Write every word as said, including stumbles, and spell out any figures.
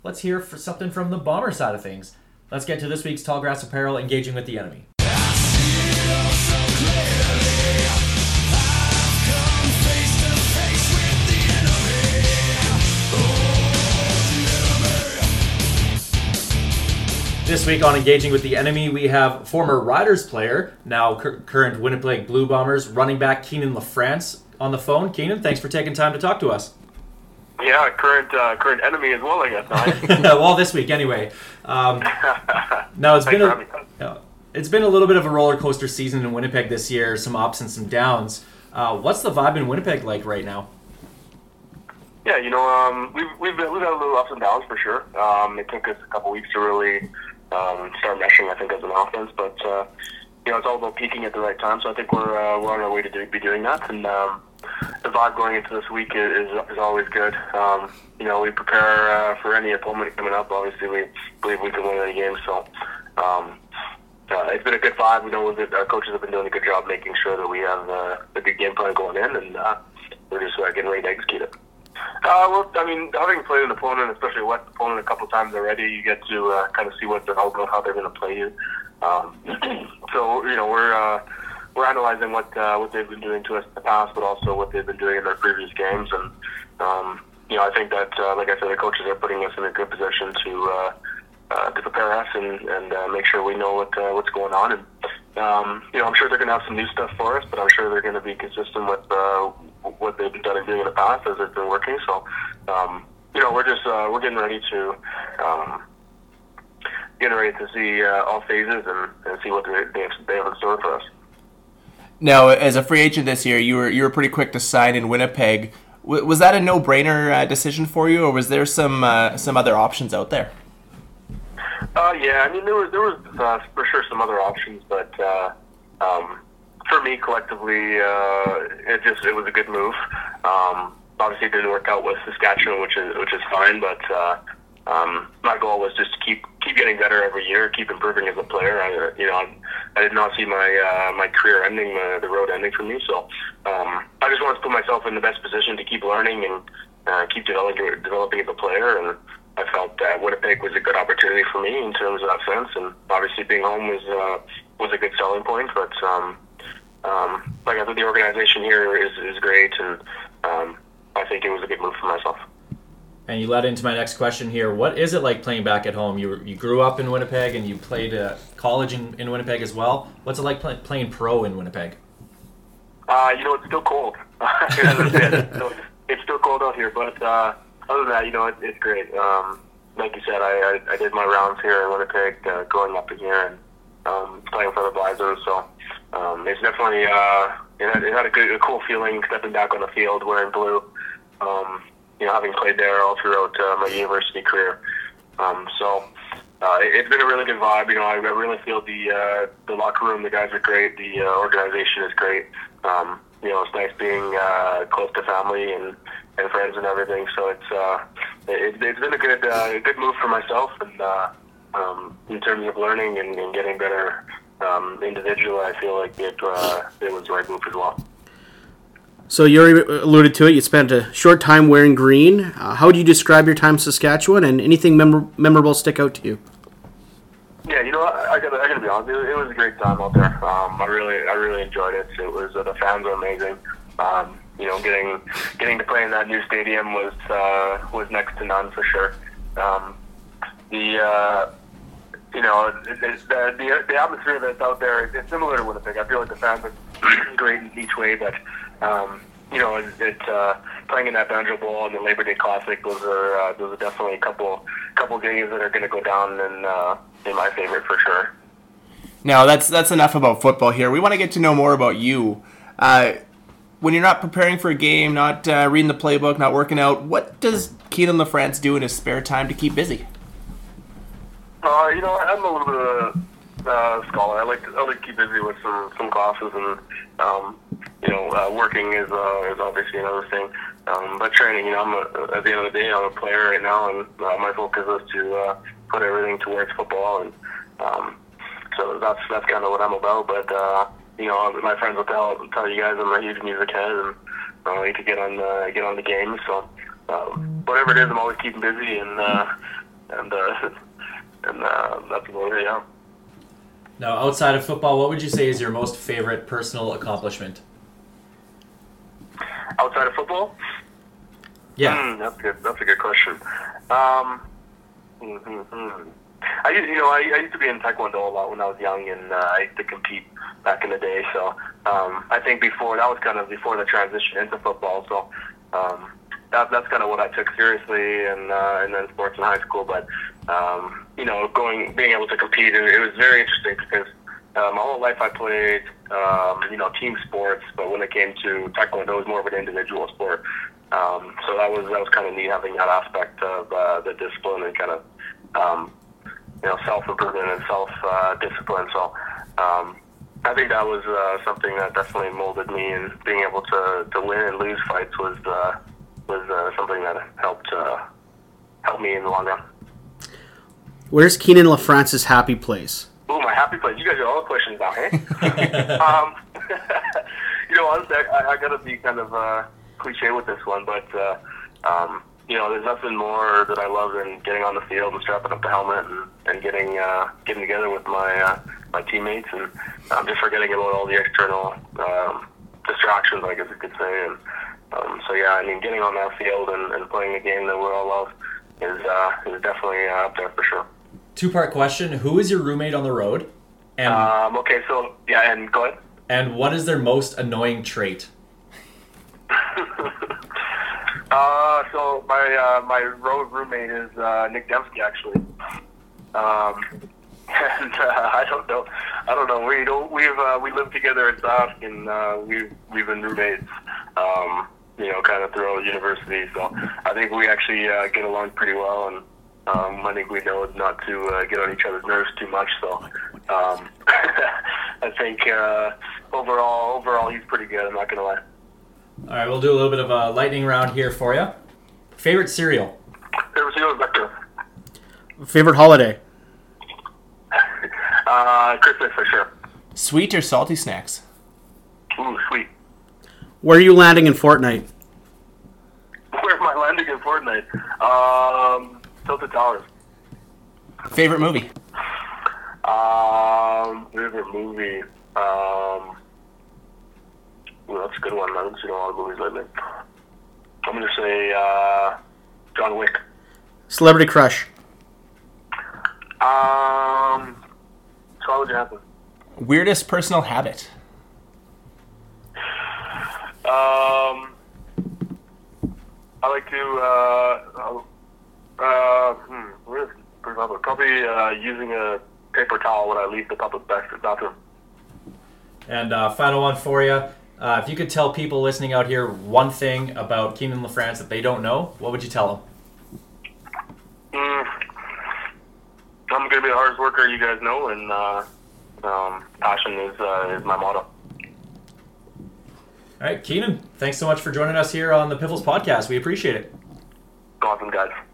let's hear for something from the Bomber side of things. Let's get to this week's Tallgrass Apparel, engaging with the enemy. This week on Engaging with the Enemy, we have former Riders player, now cur- current Winnipeg Blue Bombers, running back Keenan LaFrance on the phone. Keenan, thanks for taking time to talk to us. Yeah, current uh, current enemy as well, I guess. Well, this week anyway. Um, now it's been a, uh, it's been a little bit of a roller coaster season in Winnipeg this year, some ups and some downs. Uh, what's the vibe in Winnipeg like right now? Yeah, you know, um, we've we've been, we've had a little ups and downs for sure. Um, it took us a couple weeks to really um, start meshing, I think, as an offense, but uh, you know, it's all about peaking at the right time. So I think we're uh, we're on our way to do, be doing that, and um, the vibe going into this week is is always good. Um, you know, we prepare uh, for any opponent coming up. Obviously, we believe we can win any game. So um, uh, it's been a good vibe. We know that our coaches have been doing a good job making sure that we have uh, a good game plan going in, and uh, we're just uh, getting ready to execute it. Uh, well, I mean, having played an opponent, especially a West opponent, a couple times already, you get to uh, kind of see what they're all about, how they're going to play you. Um, so, you know, we're uh, we're analyzing what uh, what they've been doing to us in the past, but also what they've been doing in their previous games. And um, you know, I think that, uh, like I said, the coaches are putting us in a good position to uh, uh, to prepare us and, and uh, make sure we know what uh, what's going on. And um, you know, I'm sure they're going to have some new stuff for us, but I'm sure they're going to be consistent with uh, what they've been done and doing in the past as it's been working. So, um, you know, we're just uh, we're getting ready to um, getting ready to see uh, all phases and, and see what they they have, they have in store for us. Now, as a free agent this year, you were you were pretty quick to sign in Winnipeg. W- was that a no-brainer uh, decision for you, or was there some uh, some other options out there? Uh, yeah, I mean, there was there was uh, for sure some other options, but uh, um, for me, collectively, uh, it just it was a good move. Um, obviously, it didn't work out with Saskatchewan, which is which is fine, but uh, um, my goal was just to keep keep getting better every year, keep improving as a player. I, you know, I, I did not see my uh, my career ending, uh, the road ending for me. So um, I just wanted to put myself in the best position to keep learning and uh, keep developing developing as a player. And I felt that Winnipeg was a good opportunity for me in terms of that sense. And obviously, being home was uh, was a good selling point. But um, um, like I said, the organization here is is great, and um, I think it was a good move for myself. And you led into my next question here. What is it like playing back at home? You were, you grew up in Winnipeg and you played uh, college in, in Winnipeg as well. What's it like play, playing pro in Winnipeg? Uh, you know, it's still cold. it's, still, it's still cold out here, but uh, other than that, you know, it, it's great. Um, like you said, I, I, I did my rounds here in Winnipeg, uh, growing up in here and um, playing for the Bisons. So um, it's definitely uh, it, had, it had a good, a cool feeling stepping back on the field wearing blue. Um, you know, having played there all throughout uh, my university career. Um, so uh, it's been a really good vibe. You know, I, I really feel the uh, the locker room, the guys are great, the uh, organization is great. Um, you know, it's nice being uh, close to family and, and friends and everything. So it's uh, it, it's been a good uh, good move for myself, and uh, um, in terms of learning and, and getting better um, individual, I feel like it uh, it was the right move as well. So you already alluded to it. You spent a short time wearing green. Uh, how would you describe your time in Saskatchewan, and anything mem- memorable stick out to you? Yeah, you know, I, I gotta, I gotta be honest. It, it was a great time out there. Um, I really, I really enjoyed it. It was uh, the fans were amazing. Um, you know, getting, getting to play in that new stadium was uh, was next to none for sure. Um, the, uh, you know, it, it, the, the the atmosphere that's out there is it's similar to Winnipeg. I feel like the fans are great in each way, but um, you know, it, it uh, playing in that Banjo Bowl and the Labor Day Classic, those are uh, those are definitely a couple couple games that are going to go down in uh, in my favorite for sure. Now that's that's enough about football here. We want to get to know more about you. Uh, when you're not preparing for a game, not uh, reading the playbook, not working out, what does Keenan LaFrance do in his spare time to keep busy? Uh, you know, I'm a little bit of a uh, scholar. I like to, I like to keep busy with some, some classes, and um, you know, uh, working is uh, is obviously another thing. Um, but training, you know, I'm a, at the end of the day, I'm a player right now, and uh, my focus is to uh, put everything towards football, and um, so that's that's kind of what I'm about. But uh, you know, my friends will tell tell you guys I'm a huge music head, and I like to get on the get on the game. So uh, whatever it is, I'm always keeping busy, and uh, and uh, and uh, that's about it. Yeah. Now, outside of football, what would you say is your most favorite personal accomplishment? Outside of football? Yeah. Mm, that's good. That's a good question. Um, mm-hmm. I used, you know, I, I used to be in Taekwondo a lot when I was young, and uh, I used to compete back in the day. So um, I think before that was kind of before the transition into football. So um, that, that's kind of what I took seriously, and uh, and then sports in high school. But um, you know, going being able to compete, it, it was very interesting because uh, my whole life I played um, you know team sports, but when it came to Taekwondo, it was more of an individual sport. Um, so that was that was kind of neat having that aspect of uh, the discipline and kind of um, you know self improvement and self uh, discipline. So um, I think that was uh, something that definitely molded me, and being able to, to win and lose fights was uh, was uh, something that helped uh, helped me in the long run. Where's Keenan LaFrance's happy place? Ooh, my happy place. You guys got all the questions now, hey? um, you know, honestly, I, I got to be kind of uh, cliche with this one, but uh, um, you know, there's nothing more that I love than getting on the field and strapping up the helmet and, and getting uh, getting together with my uh, my teammates, and um, just forgetting about all the external um, distractions, I guess you could say. And um, so, yeah, I mean, getting on that field and, and playing a game that we all love is uh, is definitely uh, up there for sure. Two-part question: who is your roommate on the road? And um, okay, so yeah, and go ahead. And what is their most annoying trait? uh, so my uh, my road roommate is uh, Nick Dembski, actually. Um, and uh, I don't know, I don't know. We don't. We've uh, we lived together at Sask, and uh, we've we've been roommates. Um, you know, kind of throughout university. So I think we actually uh, get along pretty well, and um, I think we know not to uh, get on each other's nerves too much. So um, I think uh, overall, overall, he's pretty good. I'm not gonna lie. All right, we'll do a little bit of a lightning round here for you. Favorite cereal? Favorite cereal is Vector. Favorite holiday? uh, Christmas for sure. Sweet or salty snacks? Ooh, sweet. Where are you landing in Fortnite? Where am I landing in Fortnite? Um, Tilted Towers. Favorite movie? Um, favorite movie. Um, ooh, that's a good one. I haven't seen a lot of movies lately. I'm gonna say uh, John Wick. Celebrity crush? Um, Scarlett Johansson. Weirdest personal habit? Um, I like to, uh, uh, hmm, what is it? Probably uh, using a paper towel when I leave the public bathroom. And uh, final one for you. Uh, if you could tell people listening out here one thing about Keenan LaFrance that they don't know, what would you tell them? Mm, I'm going to be the hardest worker you guys know, and uh, um, passion is uh, is my motto. All right, Keenan, thanks so much for joining us here on the Piffles Podcast. We appreciate it. Awesome, guys.